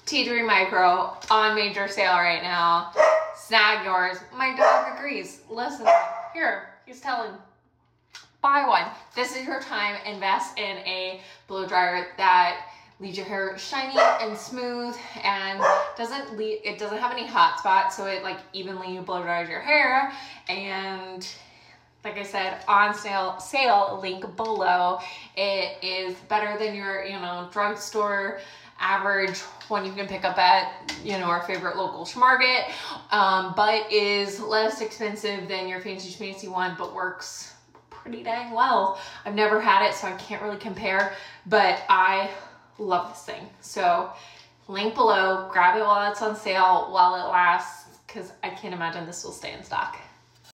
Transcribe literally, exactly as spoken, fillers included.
Tea Tree Micro on major sale right now. Snag yours. My dog agrees. Listen, here, he's telling, buy one. This is your time. Invest in a blow dryer that leaves your hair shiny and smooth and doesn't leave, it doesn't have any hot spots, so it like evenly blow dries your hair. And like I said, on sale, sale link below. It is better than your, you know, drugstore average one you can pick up at, you know, our favorite local Schmarget, um, but is less expensive than your fancy schmancy one, but works pretty dang well. I've never had it, so I can't really compare, but I love this thing. So link below, grab it while it's on sale, while it lasts, because I can't imagine this will stay in stock.